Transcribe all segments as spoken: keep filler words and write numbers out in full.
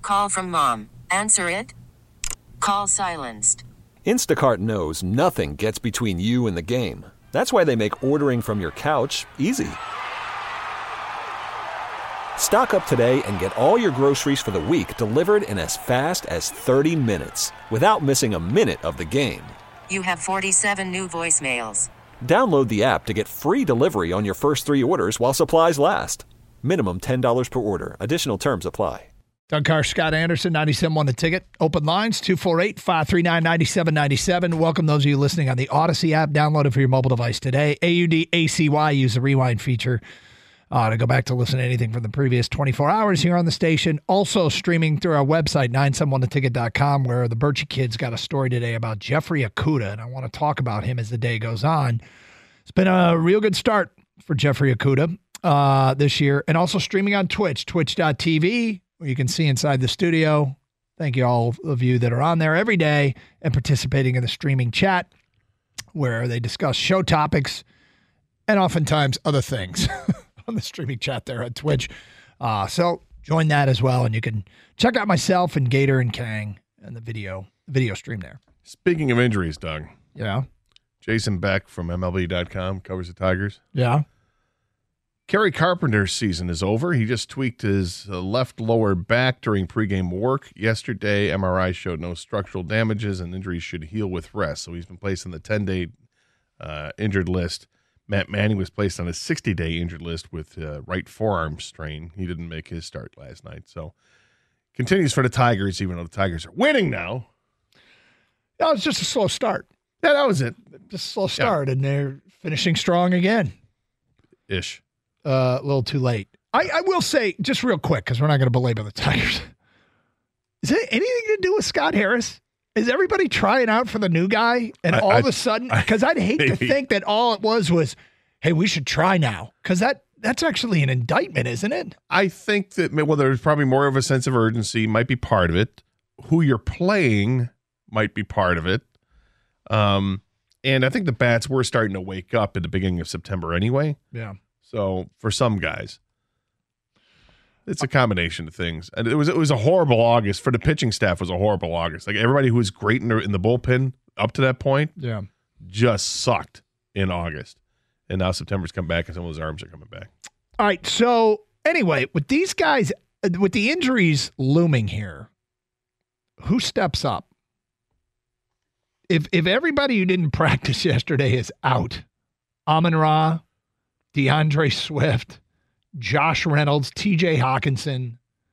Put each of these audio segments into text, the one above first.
Call from mom. Answer it. Call silenced. Instacart knows nothing gets between you and the game. That's why they make ordering from your couch easy. Stock up today and get all your groceries for the week delivered in as fast as thirty minutes without missing a minute of the game. You have forty-seven new voicemails. Download the app to get free delivery on your first three orders while supplies last. Minimum ten dollars per order. Additional terms apply. Doug Carr, Scott Anderson, ninety-seven point one The Ticket. Open lines, two four eight, five three nine, nine seven nine seven. Welcome those of you listening on the Odyssey app. Download it for your mobile device today. A U D A C Y. Use the rewind feature uh, to go back to listen to anything from the previous twenty-four hours here on the station. Also streaming through our website, nine seven one the ticket dot com, where the Birchie kids got a story today about Jeffrey Okudah, and I want to talk about him as the day goes on. It's been a real good start for Jeffrey Okudah uh, this year, and also streaming on Twitch, twitch dot t v. Where you can see inside the studio. Thank you all of you that are on there every day and participating in the streaming chat where they discuss show topics and oftentimes other things on the streaming chat there at Twitch. Uh, so join that as well, and you can check out myself and Gator and Kang and the video video stream there. Speaking of injuries, Doug. Yeah. Jason Beck from M L B dot com covers the Tigers. Yeah. Kerry Carpenter's season is over. He just tweaked his uh, left lower back during pregame work. Yesterday, M R I showed no structural damages and injuries should heal with rest. So he's been placed on the ten-day uh, injured list. Matt Manning was placed on a sixty-day injured list with uh, right forearm strain. He didn't make his start last night. So continues for the Tigers, even though the Tigers are winning now. That was just a slow start. Yeah, that was it. Just a slow start, yeah. And they're finishing strong again. Ish. Uh, a little too late. I, I will say, just real quick, because we're not going to belabor the Tigers. Is it anything to do with Scott Harris? Is everybody trying out for the new guy? And I, all I, of a sudden, because I'd hate maybe. to think that all it was was, hey, we should try now. Because that, that's actually an indictment, isn't it? I think that, well, there's probably more of a sense of urgency, might be part of it. Who you're playing might be part of it. Um, and I think the bats were starting to wake up at the beginning of September anyway. Yeah. So for some guys, it's a combination of things. And it was it was a horrible August for the pitching staff. Was a horrible August. Like everybody who was great in the, in the bullpen up to that point, yeah, just sucked in August. And now September's come back, and some of those arms are coming back. All right. So anyway, with these guys, with the injuries looming here, who steps up? If if everybody who didn't practice yesterday is out, Amon-Ra, DeAndre Swift, Josh Reynolds, T J Hawkinson,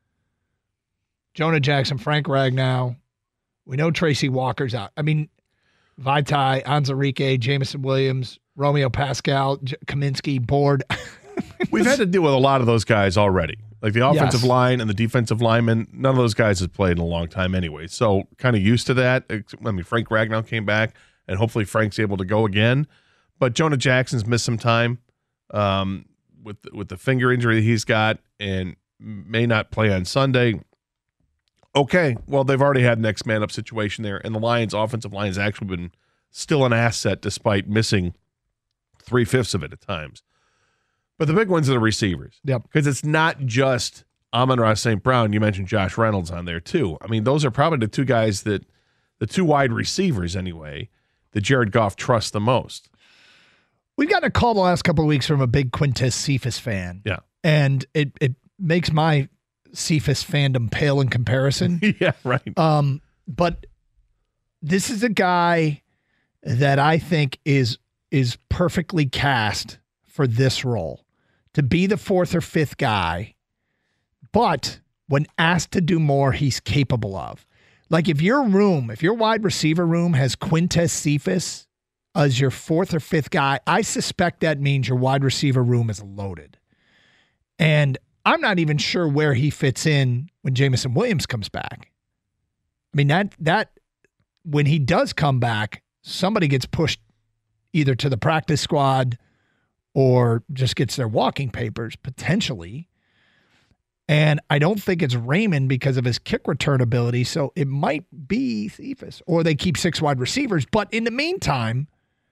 Jonah Jackson, Frank Ragnow. We know Tracy Walker's out. I mean, Vaitai, Anzarike, Jameson Williams, Romeo Pascal, J- Kaminsky, Board. We've had to deal with a lot of those guys already. Like the offensive yes. line and the defensive linemen, none of those guys have played in a long time anyway. So kind of used to that. I mean, Frank Ragnow came back, and hopefully Frank's able to go again. But Jonah Jackson's missed some time. Um, with with the finger injury he's got and may not play on Sunday. Okay, well, they've already had next man up situation there, and the Lions' offensive line has actually been still an asset despite missing three-fifths of it at times. But the big ones are the receivers. Yep. Because it's not just Amon-Ra Saint Brown. You mentioned Josh Reynolds on there, too. I mean, those are probably the two guys that, the two wide receivers anyway, that Jared Goff trusts the most. We've gotten a call the last couple of weeks from a big Quintez Cephas fan. Yeah. And it, it makes my Cephas fandom pale in comparison. Yeah, right. Um, but this is a guy that I think is is perfectly cast for this role, to be the fourth or fifth guy, but when asked to do more, he's capable of. Like if your room, if your wide receiver room has Quintez Cephas as your fourth or fifth guy, I suspect that means your wide receiver room is loaded. And I'm not even sure where he fits in when Jameson Williams comes back. I mean, that that when he does come back, somebody gets pushed either to the practice squad or just gets their walking papers, potentially. And I don't think it's Raymond because of his kick return ability, so it might be Cephas. Or they keep six wide receivers. But in the meantime,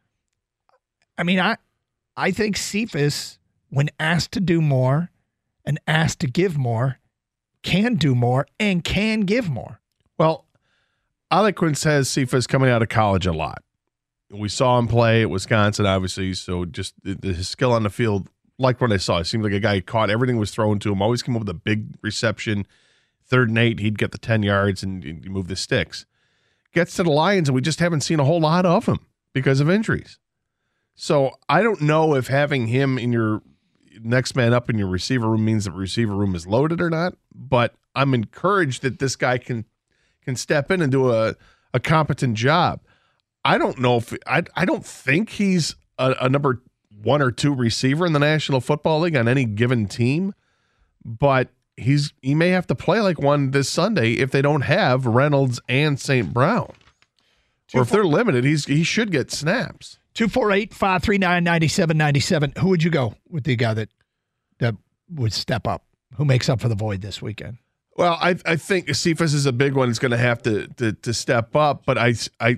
I mean, I I think Cephas, when asked to do more and asked to give more, can do more and can give more. Well, Aliquin says Cephas coming out of college a lot. We saw him play at Wisconsin, obviously, so just the, the, his skill on the field, like what I saw, it seemed like a guy who caught everything was thrown to him, always came up with a big reception. Third and eight, he'd get the ten yards and, and move the sticks. Gets to the Lions, and we just haven't seen a whole lot of him because of injuries. So I don't know if having him in your next man up in your receiver room means the receiver room is loaded or not, but I'm encouraged that this guy can can step in and do a, a competent job. I don't know if I I don't think he's a, a number one or two receiver in the National Football League on any given team, but he's he may have to play like one this Sunday if they don't have Reynolds and Saint Brown. Two or if they're limited, he's he should get snaps. two four eight, five three nine, nine seven nine seven. Who would you go with the guy that that would step up? Who makes up for the void this weekend? Well, I I think Cephas is a big one. It's going to have to to to step up, but I I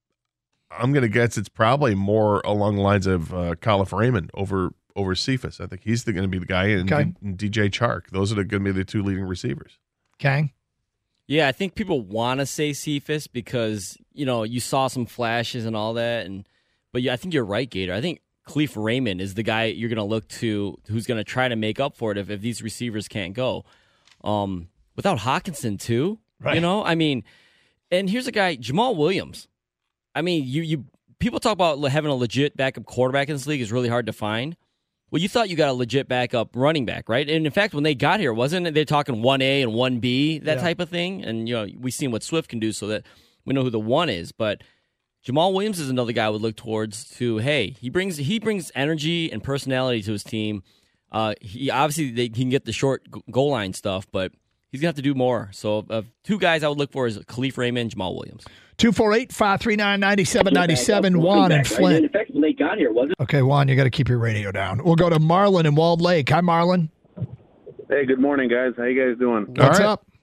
I'm going to guess it's probably more along the lines of uh, Khalif Raymond over over Cephas. I think he's going to be the guy, and, okay. and D J Chark. Those are going to be the two leading receivers. Okay. Yeah, I think people want to say Cephas because you know you saw some flashes and all that, and but yeah, I think you're right, Gator. I think Khalif Raymond is the guy you're going to look to, who's going to try to make up for it if, if these receivers can't go. Um, without Hawkinson too, right. You know, I mean, and here's a guy, Jamal Williams. I mean, you you people talk about having a legit backup quarterback in this league is really hard to find. Well, you thought you got a legit backup running back, right? And in fact, when they got here, wasn't it? They're talking one A and one B, that yeah. type of thing. And you know, we've seen what Swift can do, so that we know who the one is. But Jamal Williams is another guy I would look towards. To hey, he brings he brings energy and personality to his team. Uh, he obviously they, he can get the short goal line stuff, but he's gonna have to do more. So, uh, two guys I would look for is Khalif Raymond and Jamal Williams. two four eight, five three nine, nine seven nine seven. Juan and Flint. When they got here, wasn't it? Okay, Juan, you got to keep your radio down. We'll go to Marlon in Walled Lake. Hi, Marlon. Hey, good morning, guys. How you guys doing? What's right. up?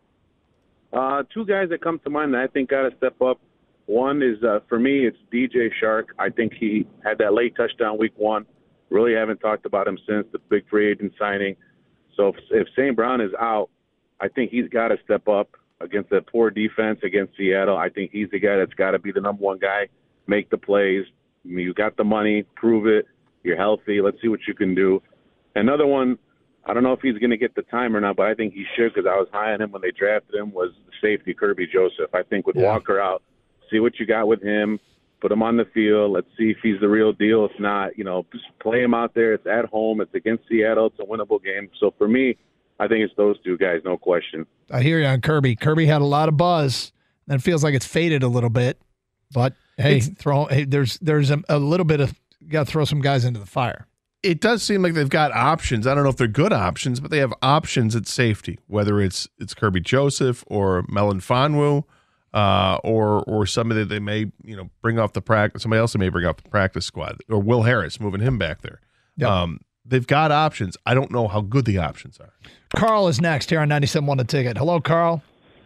Uh, two guys that come to mind that I think got to step up. One is, uh, for me, it's D J Chark. I think he had that late touchdown week one. Really haven't talked about him since the big free agent signing. So if, if Saint Brown is out, I think he's got to step up against a poor defense against Seattle. I think he's the guy that's got to be the number one guy, make the plays. I mean, you got the money, prove it. You're healthy. Let's see what you can do. Another one, I don't know if he's going to get the time or not, but I think he should because I was high on him when they drafted him, was the safety Kirby Joseph. I think with yeah. Walker out, see what you got with him, put him on the field. Let's see if he's the real deal. If not, you know, just play him out there. It's at home. It's against Seattle. It's a winnable game. So for me, I think it's those two guys, no question. I hear you on Kirby. Kirby had a lot of buzz. And it feels like it's faded a little bit. But, hey, throw, hey there's there's a, a little bit of – you got to throw some guys into the fire. It does seem like they've got options. I don't know if they're good options, but they have options at safety, whether it's it's Kirby Joseph or Melon Fonwu uh, or or somebody that they may you know bring off the practice. Somebody else they may bring off the practice squad, or Will Harris, moving him back there. Yep. Um, they've got options. I don't know how good the options are. Carl is next here on ninety-seven point one The Ticket. Hello, Carl.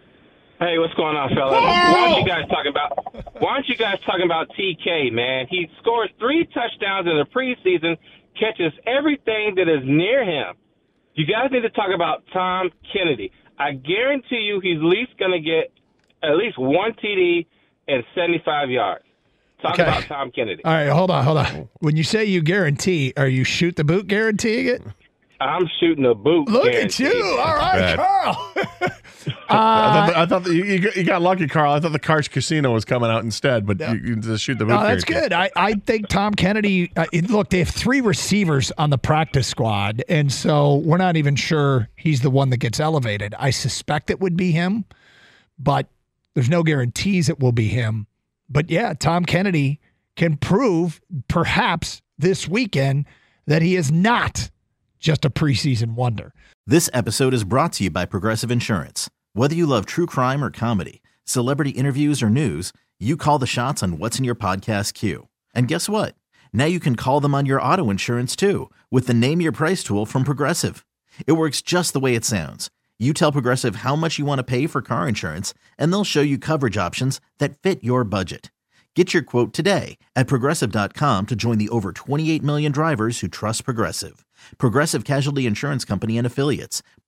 Hey, what's going on, fellas? Why aren't you guys talking about? Why aren't you guys talking about T K, man? He scores three touchdowns in the preseason, catches everything that is near him. You guys need to talk about Tom Kennedy. I guarantee you, he's at least going to get at least one T D and seventy-five yards. Talk okay. about Tom Kennedy. All right, hold on, hold on. When you say you guarantee, are you shoot the boot guaranteeing it? I'm shooting a boot. Look guarantee. at you. All right, Bad. Carl. uh, I thought, the, I thought the, you, you got lucky, Carl. I thought the Karch Casino was coming out instead, but yeah. you, you just shoot the boot. No, that's guarantee. good. I, I think Tom Kennedy, uh, look, they have three receivers on the practice squad, and so we're not even sure he's the one that gets elevated. I suspect it would be him, but there's no guarantees it will be him. But, yeah, Tom Kennedy can prove perhaps this weekend that he is not just a preseason wonder. This episode is brought to you by Progressive Insurance. Whether you love true crime or comedy, celebrity interviews or news, you call the shots on what's in your podcast queue. And guess what? Now you can call them on your auto insurance too with the Name Your Price tool from Progressive. It works just the way it sounds. You tell Progressive how much you want to pay for car insurance, and they'll show you coverage options that fit your budget. Get your quote today at Progressive dot com to join the over twenty-eight million drivers who trust Progressive. Progressive Casualty Insurance Company and Affiliates.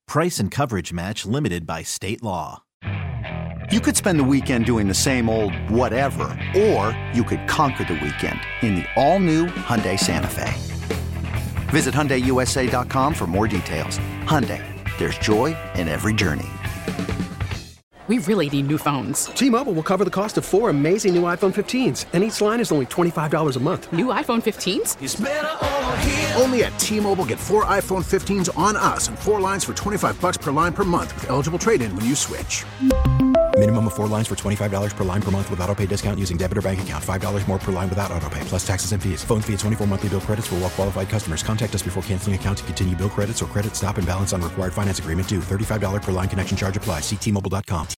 Price and coverage match limited by state law. You could spend the weekend doing the same old whatever, or you could conquer the weekend in the all-new Hyundai Santa Fe. Visit Hyundai U S A dot com for more details. Hyundai, there's joy in every journey. We really need new phones. T-Mobile will cover the cost of four amazing new iPhone fifteens, and each line is only twenty-five dollars a month. New iPhone fifteens? It's better over here. Only at T-Mobile, get four iPhone fifteens on us and four lines for twenty-five bucks per line per month with eligible trade-in when you switch. Minimum of four lines for twenty-five dollars per line per month with autopay discount using debit or bank account. five dollars more per line without autopay, plus taxes and fees. Phone fee at twenty-four monthly bill credits for well-qualified customers. Contact us before canceling account to continue bill credits or credit stop and balance on required finance agreement due. thirty-five dollars per line connection charge applies. See T Mobile dot com.